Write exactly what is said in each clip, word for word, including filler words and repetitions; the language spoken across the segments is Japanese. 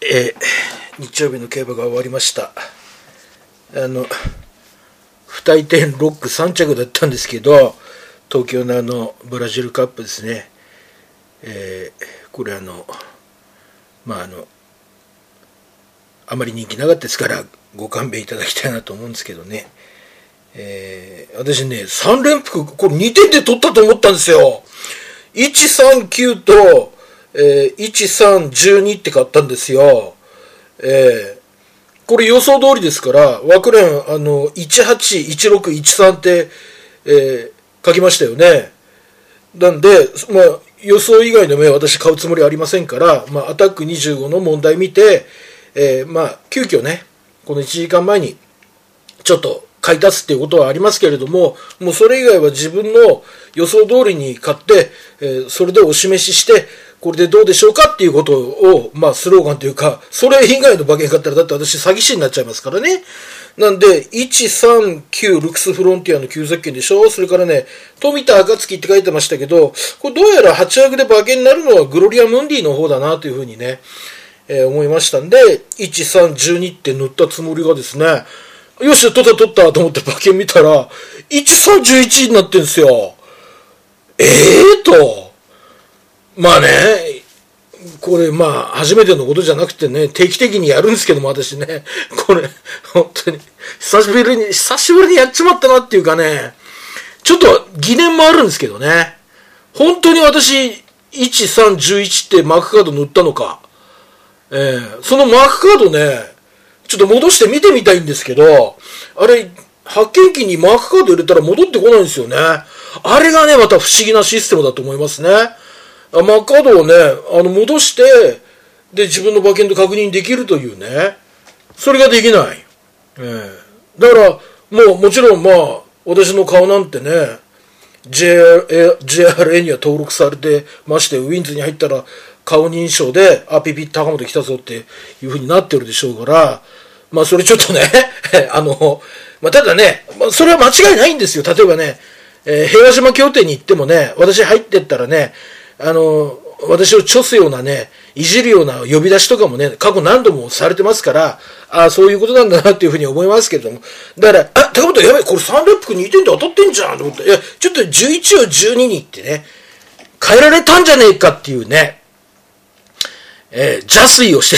えー、日曜日の競馬が終わりました。あの不退転ロックさん着だったんですけど、東京のあのブラジルカップですね、えー、これあのまああのあまり人気なかったですからご勘弁いただきたいなと思うんですけどね、えー、私ねさん連複これにてんで取ったと思ったんですよ。いちさんきゅうと、えー、いちさんいちにって買ったんですよ。えーこれ予想通りですから、枠連あのいちはち、いちろく、いちさんって、えー、書きましたよね。なんで、まあ、予想以外の目は私買うつもりありませんから、まあ、アタックにじゅうごの問題見て、えー、まあ、急遽ね、このいちじかんまえにちょっと買い足すっていうことはありますけれども、もうそれ以外は自分の予想通りに買って、えー、それでお示しして、これでどうでしょうかっていうことを、まあ、スローガンというか、それ以外の馬券買ったら、だって私詐欺師になっちゃいますからね。なんで、いちさんきゅうルクスフロンティアのきゅうせっけんでしょ。それからね、富田暁って書いてましたけど、これどうやらはち枠で馬券になるのはグロリアムンディの方だなというふうにね、えー、思いましたんで、いちさんいちにって塗ったつもりがですね、よし、取った取ったと思って馬券見たら、いちさんいちいちになってんですよ。ええーと。まあね、これまあ初めてのことじゃなくてね、定期的にやるんですけども、私ね、これ本当に久しぶりに久しぶりにやっちまったなっていうかね、ちょっと疑念もあるんですけどね、本当に私いちさんいちいちってマークカード塗ったのか、えー、そのマークカードね、ちょっと戻して見てみたいんですけど、あれ発見器にマークカード入れたら戻ってこないんですよね。あれがねまた不思議なシステムだと思いますね。マークカードをね、あの戻して、で、自分の馬券と確認できるというね、それができない。えー、だから、もう、もちろん、まあ、私の顔なんてね、ジェイアールエー、ジェイアールエー には登録されてまして、ウィンズに入ったら、顔認証で、あ、ピピッ高本来たぞっていう風になってるでしょうから、まあ、それちょっとね、あの、まあ、ただね、まあ、それは間違いないんですよ。例えばね、えー、平和島協定に行ってもね、私入ってったらね、あの、私をちょすようなね、いじるような呼び出しとかもね、過去何度もされてますから、ああ、そういうことなんだなっていうふうに思いますけれども。だから、あ、高本やばい、これさん連複にてんで当たってんじゃんと思って、いや、ちょっとじゅういちをじゅうににってね、変えられたんじゃねえかっていうね、えー、邪推をして、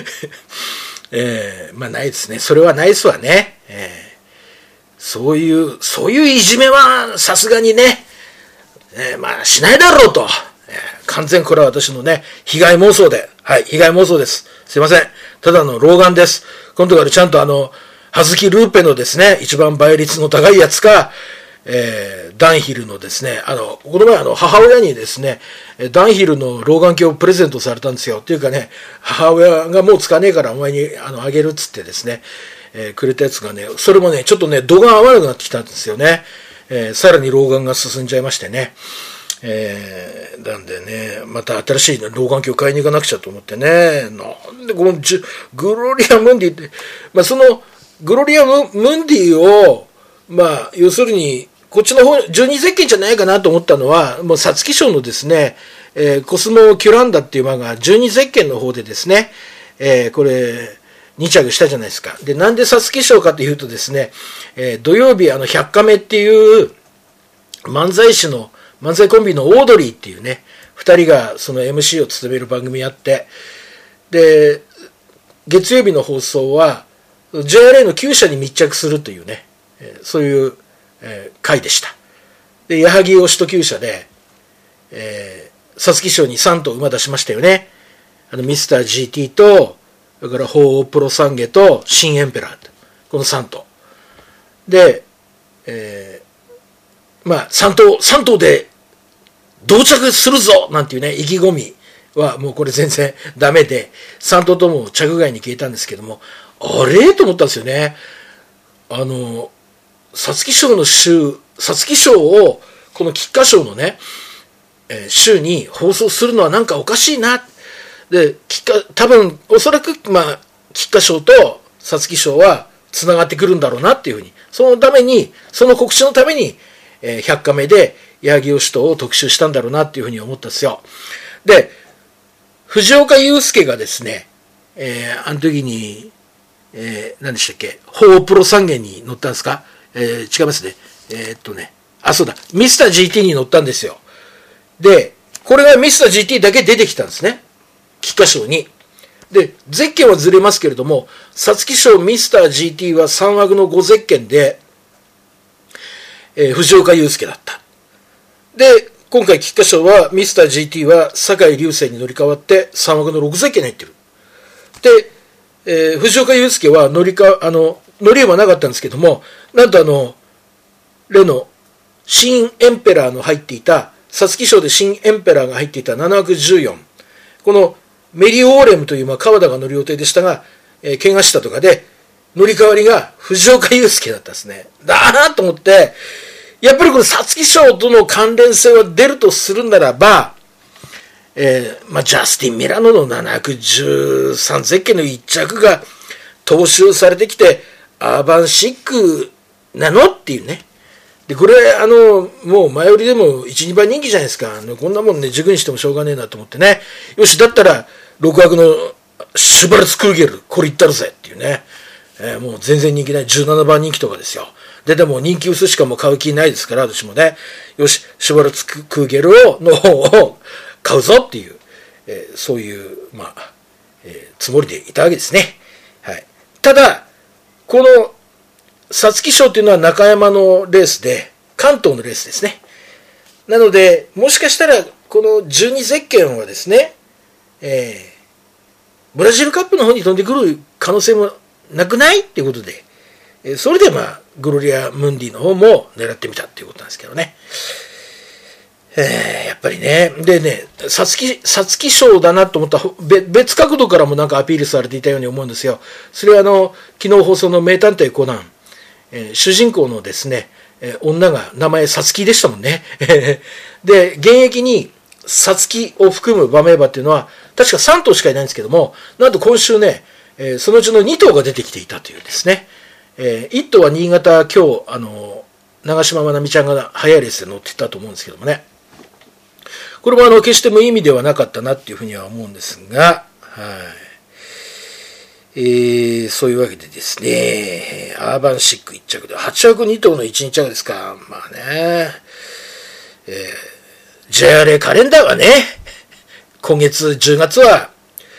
えー、まあないですね。それはないですわね。えー、そういう、そういういじめはさすがにね、えー、まあしないだろうと、えー、完全これは私のね被害妄想で、はい被害妄想です。すいません、ただの老眼です。今度からちゃんとあの葉月ルーペのですね一番倍率の高いやつか、えー、ダンヒルのですねあのこの前あの母親にですねダンヒルの老眼鏡をプレゼントされたんですよ。っていうかね、母親がもう使わねえからお前にあのあげるっつってですね、えー、くれたやつがね、それもねちょっとね度が合わなくなってきたんですよね。えー、さらに老眼が進んじゃいましてね、えー、なんでねまた新しい老眼鏡を買いに行かなくちゃと思ってね、なんでこのグロリアムンディって、まあ、そのグロリアムンディをまあ要するにこっちの方じゅうにゼッケンじゃないかなと思ったのは、もう皐月賞のですね、えー、コスモキュランダっていう馬がじゅうにゼッケンの方でですね、えー、これに着したじゃないですか。で、なんで皐月賞かというとですね、えー、土曜日あのひゃっカメっていう漫才師の漫才コンビのオードリーっていうねふたりがその エムシー を務める番組やって、で月曜日の放送は ジェイアールエー のきゅう社に密着するというね、えー、そういう、えー、回でした。で矢作義人きゅう社で皐月賞にさん頭馬出しましたよね。あのミスター ジーティー とそれから鳳凰プロサンゲと新エンペラーこのさん頭で、えー、まあさん頭さん頭で同着するぞなんていうね意気込みはもうこれ全然ダメでさん頭とも着外に消えたんですけども、あれと思ったんですよね。あの皐月賞の週皐月賞をこの菊花賞のね、えー、週に放送するのはなんかおかしいな。で、多分おそらくまあ菊花賞と皐月賞はつながってくるんだろうなっていうふうに、そのためにその告知のために、えー、ひゃっカメで矢作義人を特集したんだろうなっていうふうに思ったんですよ。で、藤岡祐介がですね、 えー、あの時に、えー、何でしたっけ、ホープロ三元に乗ったんですか、えー、違いますね。えー、っとね、あ、そうだ、ミスター ジーティー に乗ったんですよ。で、これがミスター ジーティー だけ出てきたんですね。菊花賞に。で、ゼッケンはずれますけれども、皐月賞ミスター ジーティー はさん枠のごゼッケンで、えー、藤岡祐介だった。で、今回菊花賞はミスター ジーティー は酒井隆成に乗り換わってさん枠のろくゼッケンに入ってる。で、えー、藤岡祐介は乗りか、あの、乗りはなかったんですけども、なんとあの、例の新エンペラーの入っていた、皐月賞で新エンペラーが入っていたなな枠じゅうよん。このメリオーレムという、まあ、川田が乗る予定でしたが、えー、怪我したとかで、乗り換わりが藤岡祐介だったんですね。だなと思って、やっぱりこの皐月賞との関連性は出るとするならば、えーまあ、ジャスティン・ミラノのなな枠じゅうさんゼッケンのいっ着が踏襲されてきて、アーバンシックなのっていうね。で、これ、あの、もう前売りでもいち、にばい人気じゃないですか。こんなもんね、軸にしてもしょうがねえなと思ってね。よし、だったら、ろく枠のシュバルツ・クーゲル、これいったるぜっていうね。えー、もう全然人気ないじゅうななばん人気とかですよ。で、でも人気薄しかも買う気ないですから、私もね。よし、シュバルツ・クーゲルを、の方を買うぞっていう、えー、そういう、まあ、えー、つもりでいたわけですね。はい。ただ、この、皐月賞っていうのは中山のレースで、関東のレースですね。なので、もしかしたら、このじゅうにゼッケンはですね、えー、ブラジルカップの方に飛んでくる可能性もなくないっていうことで、えー、それでまあ、グロリア・ムンディの方も狙ってみたっていうことなんですけどね。えー、やっぱりね、でね、皐月、皐月賞だなと思った別角度からもなんかアピールされていたように思うんですよ。それはあの、昨日放送の名探偵コナン、えー、主人公のですね、えー、女が名前さつきでしたもんね。で、現役にさつきを含む馬名馬っていうのは、確かさん頭しかいないんですけども、なんと今週ね、えー、そのうちのに頭が出てきていたというですね、えー、いっ頭は新潟、今日、あの、長島まなみちゃんが速いレースで乗ってたと思うんですけどもね。これもあの、決して無意味ではなかったなっていうふうには思うんですが、はい。えー、そういうわけでですね、アーバンシックいっ着で、はち枠に頭のいち、に着ですか。まあね、えー、ジェイアールエー カレンダーはね、今月じゅうがつは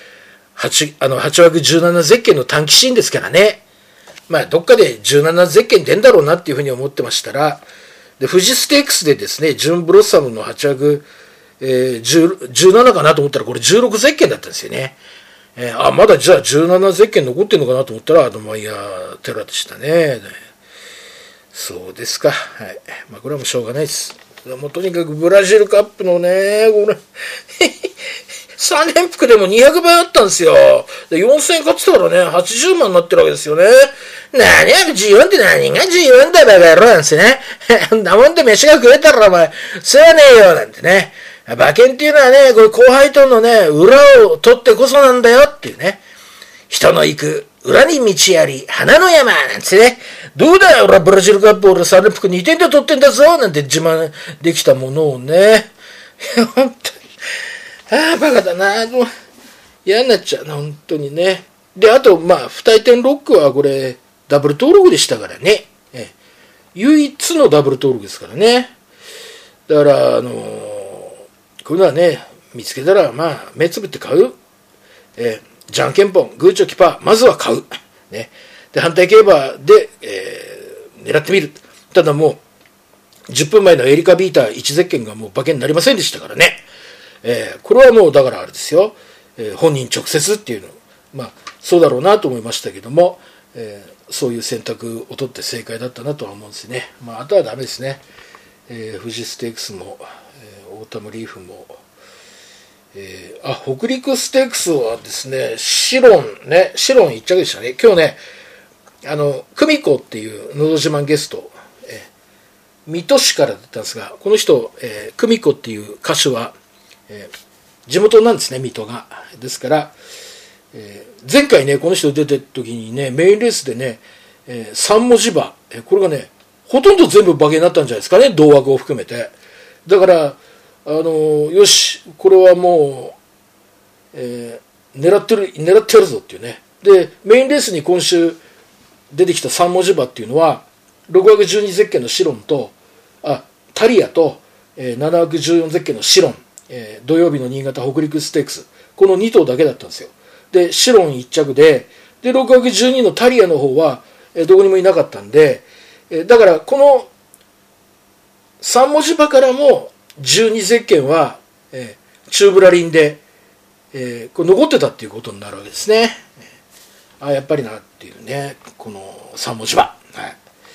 8、あのはち枠じゅうななゼッケンの短期シーンですからね、まあどっかでじゅうななゼッケン出んだろうなっていうふうに思ってましたら、で、富士ステークスでですね、ジュンブロッサムのはち枠、えー、じゅうななかなと思ったらこれじゅうろくゼッケンだったんですよね。えー、あ、まだじゃあじゅうななゼッケン残ってんのかなと思ったら、アドマイヤーテラでしたね。そうですか。はい。まあ、これはもうしょうがないです。もうとにかくブラジルカップのね、これ、さん連複でもにひゃくばいあったんですよ。で、よん戦勝ってたからね、はちじゅうまんになってるわけですよね。なにや、ジーワン って何が ジーワン だ、バカ野郎なんですね。んなもんで飯が食えたら、お前、世話ねえよ、なんてね。馬券っていうのはね、これ後輩とのね、裏を取ってこそなんだよっていうね。人の行く裏に道あり、花の山なんてね。どうだよ、俺はブラジルカップ俺さん連複にてんで取ってんだぞなんて自慢できたものをね。本当に。ああ、バカだな。もう嫌になっちゃうな、本当にね。で、あと、まあ、不退転ロックはこれ、ダブル登録でしたからね。え唯一のダブル登録ですからね。だから、あのー、こういうのはね、見つけたら、まあ、目つぶって買う。えー、じゃんけんぽん、グーチョキパー、まずは買う。ね。で、反対競馬で、えー、狙ってみる。ただもう、じゅっぷんまえのエリカビーターいちゼッケンがもう馬券になりませんでしたからね。えー、これはもう、だからあれですよ。えー、本人直接っていうの、まあ、そうだろうなと思いましたけども、えー、そういう選択を取って正解だったなとは思うんですね。まあ、あとはダメですね。えー、富士ステークスも、オータムリーフも、えー、あ、北陸ステークスはですね、シロンね、シロン一着でしたね。今日ね、あの、久美子っていうのど自慢ゲスト、えー、水戸市からだったんですが、この人、えー、久美子っていう歌手は、えー、地元なんですね、水戸が。ですから、えー、前回ね、この人出てる時にね、メインレースでね、えー、さん文字馬、えー、これがね、ほとんど全部馬券になったんじゃないですかね、同枠を含めて。だから、あのよしこれはもう、え狙ってる狙ってやるぞっていうね。でメインレースに今週出てきたさん文字馬っていうのはろく枠じゅうにゼッケンのシロンとあタリアと、えー、なな枠じゅうよんゼッケンのシロン、えー、土曜日の新潟北陸ステークス、このに頭だけだったんですよ。でシロンいっ着ででろく枠じゅうにのタリアの方は、えー、どこにもいなかったんで、えー、だからこのさん文字馬からもじゅうにゼッケンは、えー、中ブラリンで、えー、これ残ってたっていうことになるわけですね。えー、あやっぱりなっていうね、このさん文字馬、はい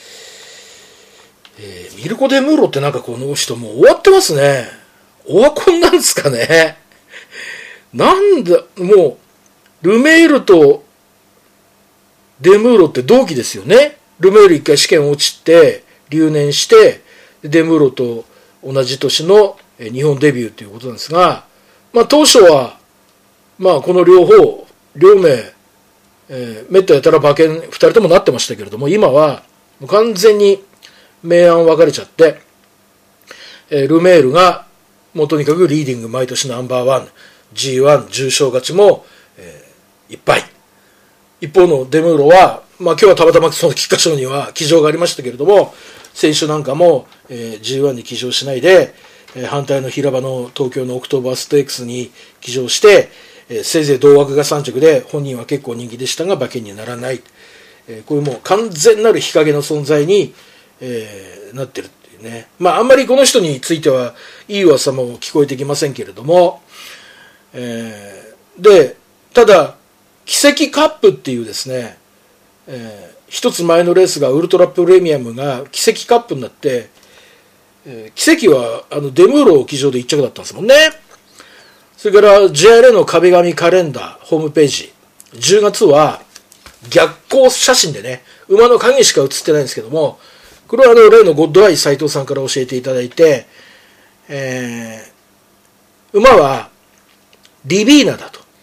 えー、ミルコ・デ・ムーロってなんかこの人もう終わってますね。オワコンなんですかね。なんだもうルメールとデ・ムーロって同期ですよね。ルメール一回試験落ちて留年してデ・ムーロと同じ年の日本デビューということなんですが、まあ、当初は、まあ、この両方両名、えー、めったやたら馬券ふたりともなってましたけれども、今はもう完全に明暗分かれちゃって、えー、ルメールがもうとにかくリーディング毎年ナンバーワン ジーワン 重賞勝ちも、えー、いっぱい。一方のデ・ムーロは、まあ、今日はたまたまその菊花賞には騎乗がありましたけれども、選手なんかも、えー、ジーワン に騎乗しないで、えー、反対の平場の東京のオクトーバーステークスに騎乗して、えー、せいぜい同枠がさん着で本人は結構人気でしたが馬券にならない、えー、こういうもう完全なる日陰の存在に、えー、なってるっていうね。まああんまりこの人についてはいい噂も聞こえてきませんけれども、えー、でただ奇跡カップっていうですね、えー一つ前のレースがウルトラプレミアムが奇跡カップになって、えー、奇跡はあのデムーロ騎乗でいっ着だったんですもんね。それから ジェイアールエー の壁紙カレンダーホームページじゅうがつは逆光写真でね馬の影しか写ってないんですけども、これはあの例のゴッドアイ斉藤さんから教えていただいて、えー、馬はリビーナだと。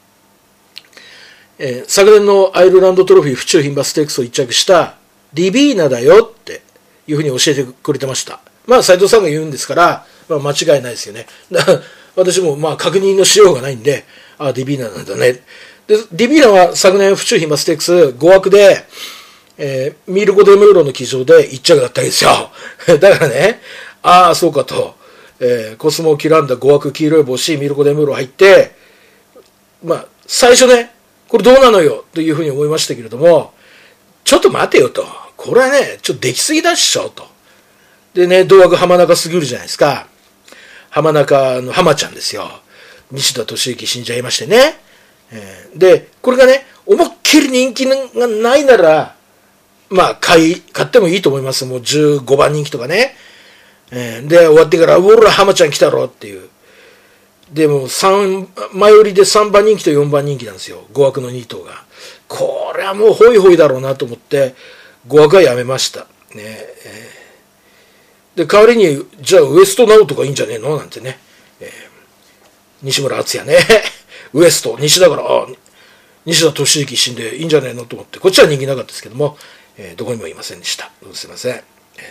えー、昨年のアイルランドトロフィー府中牝馬ステークスを一着したリビーナだよっていうふうに教えてくれてました。まあ斉藤さんが言うんですから、まあ、間違いないですよね。私もまあ確認のしようがないんで、ああリビーナなんだね。でリビーナは昨年府中牝馬ステークスご枠で、えー、ミルコ・デ・ムーロの騎乗で一着だったわけですよ。だからね、ああそうかと、えー、コスモ・キランダご枠黄色い帽子ミルコ・デ・ムーロ入って、まあ最初ねこれどうなのよというふうに思いましたけれども、ちょっと待てよと、これはねちょっとできすぎだっしょと。でね同枠浜中すぎるじゃないですか。浜中の浜ちゃんですよ。西田敏行死んじゃいましてね、えー、でこれがね思いっきり人気がないならまあ買い買ってもいいと思います。もうじゅうごばん人気とかね、えー、で終わってからうら浜ちゃん来たろっていう。でもさん前売りでさんばん人気とよんばん人気なんですよ、ご枠のに頭が。これはもうホイホイだろうなと思ってご枠はやめました、ねえー、で代わりにじゃあウエストナウとかいいんじゃねえのなんてね、えー、西村敦也ねウエスト西だからあ西田敏行死んでいいんじゃねえのと思って、こっちは人気なかったですけども、えー、どこにもいませんでした。すいません、え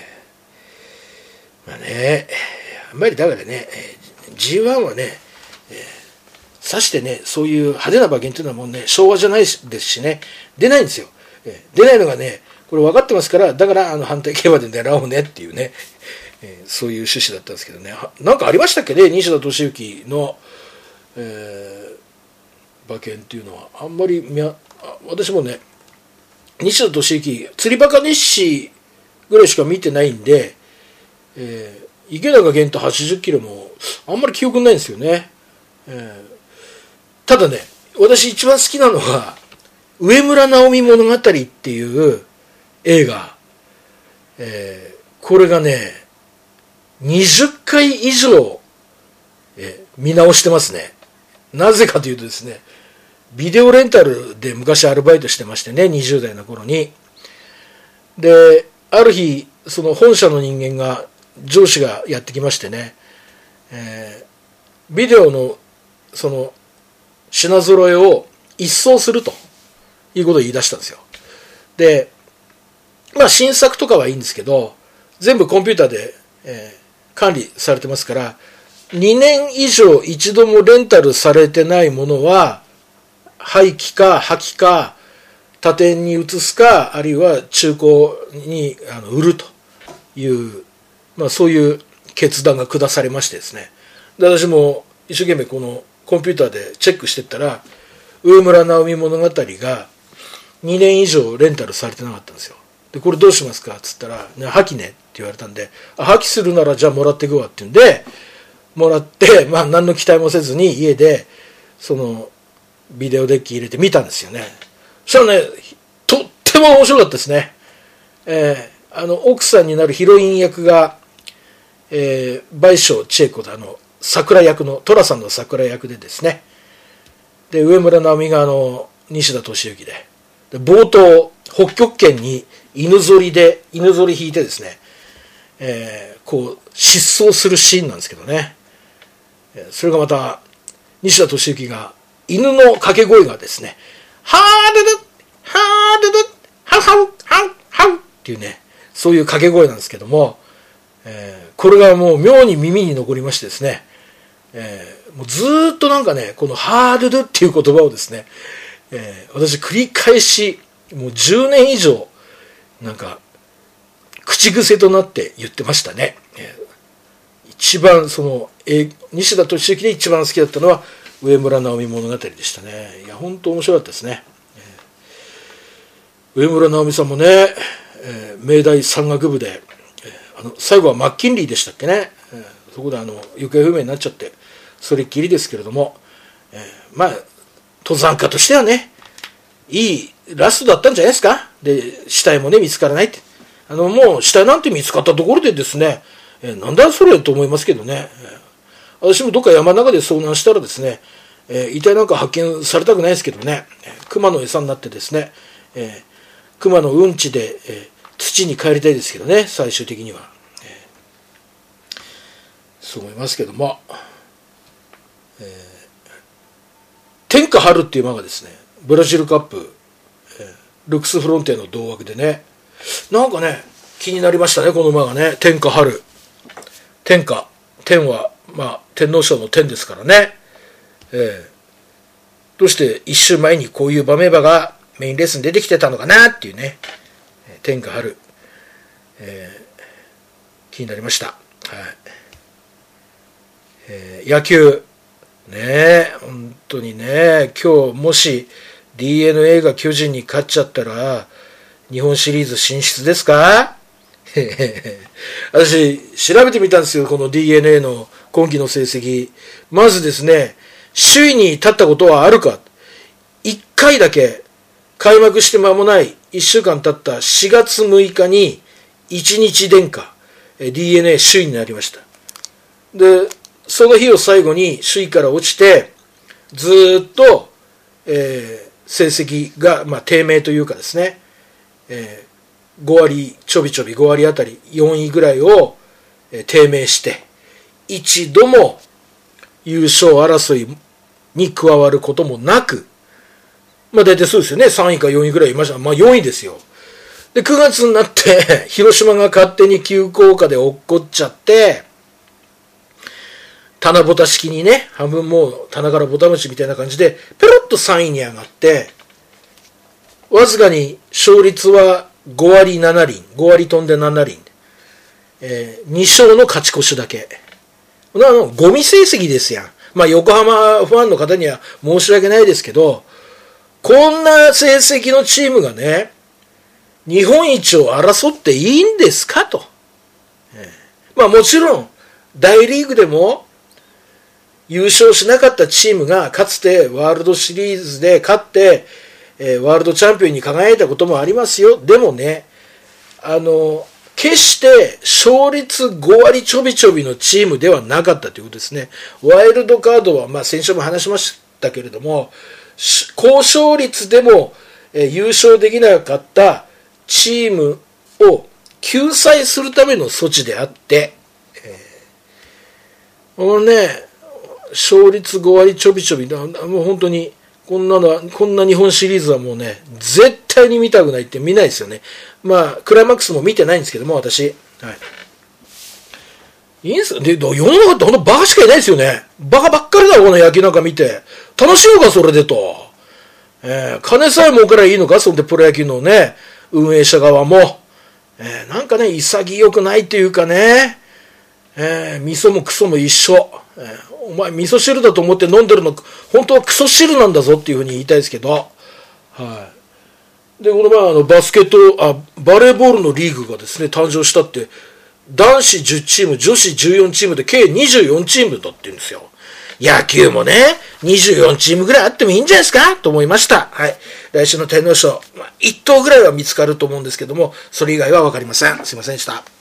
ー、まあねあんまりだからね、えー、ジーワン はねえー、さしてねそういう派手な馬券っていうのはもうね昭和じゃないですしね出ないんですよ、えー、出ないのがねこれ分かってますから、だからあの反対競馬で狙おうねっていうね、えー、そういう趣旨だったんですけどね。なんかありましたっけね西田敏行の、えー、馬券っていうのはあんまりみや私もね西田敏行釣りバカ日誌ぐらいしか見てないんで、えー、池永玄太はちじゅっキロもあんまり記憶ないんですよね。えー、ただね私一番好きなのは上村直美物語っていう映画、えー、これがねにじゅっかい以上、えー、見直してますね。なぜかというとですねビデオレンタルで昔アルバイトしてましてねにじゅう代の頃に。である日その本社の人間が上司がやってきましてね、えー、ビデオのその品揃えを一掃するということを言い出したんですよ。でまあ新作とかはいいんですけど全部コンピューターで、えー、管理されてますからにねん以上一度もレンタルされてないものは廃棄か破棄か他店に移すか、あるいは中古にあの売るという、まあ、そういう決断が下されましてですね。で私も一生懸命このコンピューターでチェックしてったら、上村直美物語がにねん以上レンタルされてなかったんですよ。でこれどうしますかっつったら、ね、破棄ねって言われたんで、あ破棄するならじゃあもらっていくわって言うんでもらって、まあ何の期待もせずに家でそのビデオデッキ入れて見たんですよね。そしたらね、とっても面白かったですね。えー、あの奥さんになるヒロイン役が、えー、倍賞千恵子で、あの桜役の寅さんの桜役でですね。で上村直美があの西田敏行で、で冒頭北極圏に犬ぞりで犬ぞり引いてですね、えー、こう疾走するシーンなんですけどね。それがまた西田敏行が犬の掛け声がですね、ハードドハードドハウハウハウハウっていうね、そういう掛け声なんですけども、えー、これがもう妙に耳に残りましてですね、えー、もうずーっとなんかね、このハードドっていう言葉をですね、えー、私繰り返しもうじゅうねん以上なんか口癖となって言ってましたね。えー、一番その、えー、西田敏行で一番好きだったのは上村直美物語でしたね。いや本当面白かったですね。えー、上村直美さんもね、えー、明大山岳部で、えー、あの最後はマッキンリーでしたっけね、えー、そこであの行方不明になっちゃってそれっきりですけれども、えー、まあ登山家としてはねいいラストだったんじゃないですか。で死体もね見つからないって、あのもう死体なんて見つかったところでですね、えー、なんだそれと思いますけどね。えー、私もどっか山の中で遭難したらですね、えー、遺体なんか発見されたくないですけどね、熊の餌になってですね、えー、熊のうんちで、えー、土に帰りたいですけどね、最終的には、えー、そう思いますけども、えー、天下春っていう馬がですねブラジルカップ、えー、ルクスフロンテの同枠でね、なんかね気になりましたね、この馬がね。天下春、天下、天はまあ天皇賞の天ですからね、えー、どうして一週前にこういう馬名馬がメインレースに出てきてたのかなっていうね、天下春、えー、気になりました。はい。えー、野球ねえ本当にね、今日もし ディーエヌエー が巨人に勝っちゃったら日本シリーズ進出ですか？私調べてみたんですよ、この ディーエヌエー の今季の成績。まずですね、首位に立ったことはあるか。いっかいだけ開幕して間もないいっしゅうかん経ったしがつむいかにいちにち殿下 ディーエヌエー 首位になりました。でその日を最後に首位から落ちてずーっと、えー、成績が、まあ、低迷というかですね、えー、ごわりちょびちょびごわりあたりよんいぐらいを、えー、低迷して一度も優勝争いに加わることもなく、まあ大体そうですよね、さんいかよんいぐらいいました。まあよんいですよ。でくがつになって広島が勝手に急降下で落っこっちゃって、棚ぼた式にね、半分もう棚からぼた餅みたいな感じでペロッとさんいに上がって、わずかに勝率はごわりななりん、ごわり飛んでななりん、えー、にしょうの勝ち越しだけ。これはあのゴミ成績ですやん。まあ横浜ファンの方には申し訳ないですけど、こんな成績のチームがね日本一を争っていいんですかと、えー、まあもちろん大リーグでも優勝しなかったチームがかつてワールドシリーズで勝って、えー、ワールドチャンピオンに輝いたこともありますよ。でもね、あの決して勝率ごわりちょびちょびのチームではなかったということですね。ワイルドカードは、まあ、先週も話しましたけれども、高勝率でも、えー、優勝できなかったチームを救済するための措置であって、えー、このね勝率ごわりちょびちょびだ、もう本当にこんなのは、こんな日本シリーズはもうね絶対に見たくないって見ないですよね。まあクライマックスも見てないんですけども、私、はい、いいんですか。で世の中って本当バカしかいないですよね。バカばっかりだろこの野球なんか見て。楽しいのかそれでと。 えー、金さえ儲からいいのか、そんでプロ野球のね、運営者側も。えー、なんかね、潔くないっていうかね、えー、味噌もクソも一緒。えー、お前味噌汁だと思って飲んでるの、本当はクソ汁なんだぞっていうふうに言いたいですけど。はい。で、この前あのバスケット、あ、バレーボールのリーグがですね、誕生したって、男子じゅうチーム、女子じゅうよんチームで計にじゅうよんチームだって言うんですよ。野球もね、にじゅうよんチームぐらいあってもいいんじゃないですかと思いました。はい。来週の天皇賞、まあ、いっ頭ぐらいは見つかると思うんですけども、それ以外はわかりません。すいませんでした。